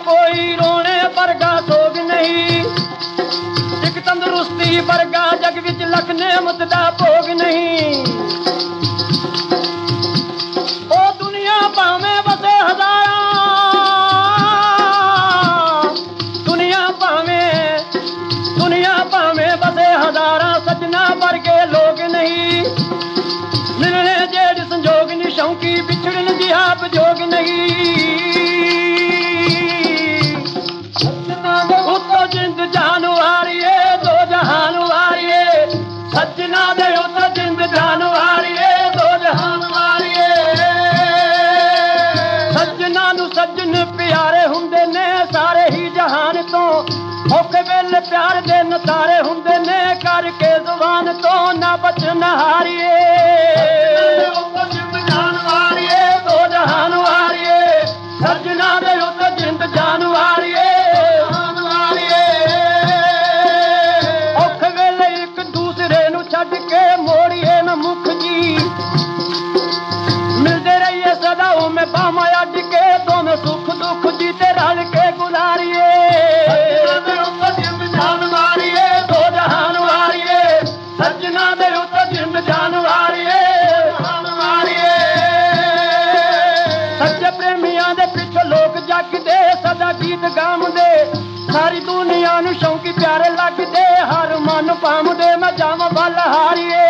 कोई रोने वर्गा सोग नहीं, एक तंदुरुस्ती वर्गा जग विच लख नेमत दा भोग नहीं। ओ दुनिया भावें वसे हजारां, दुनिया भावें वसे हजारां, सजना वर्गे लोग नहीं। मिलने जेड़ संजोग नी शौकी, बिछड़न दी आप जोग नहीं। उत्तो जिंद जान वारिए, दो जहान वारिए, सजना दे उत्तो जिंद जान वारिए, दो जहान वारिए। सजना नू सज्जन प्यारे हुंदे ने सारे ही जहान तो, औखे वेले प्यार दे नतारे हुंदे ने, करके जुबान तो ना बचन हारिए। दो जहान वारिए, सजना दे उत्ते जिंद जान वारिए। औखे वेले एक दूसरे नू छड्ड के मोड़िए न मुख जी, मिलते रहिए सदा में बामा अड्ड के, दोनों सुख दुख जी ते रल के गुजारिए। दो जहान वारिए, सजना दे उत्ते जिंद जान वारिए। सच्चे प्रेमियां दे पिछे लोग जगदे, सदा गीत गामदे, सारी दुनिया नू शौकी प्यारे लगदे, हर मन पामदे मैं जावां बल हारिए।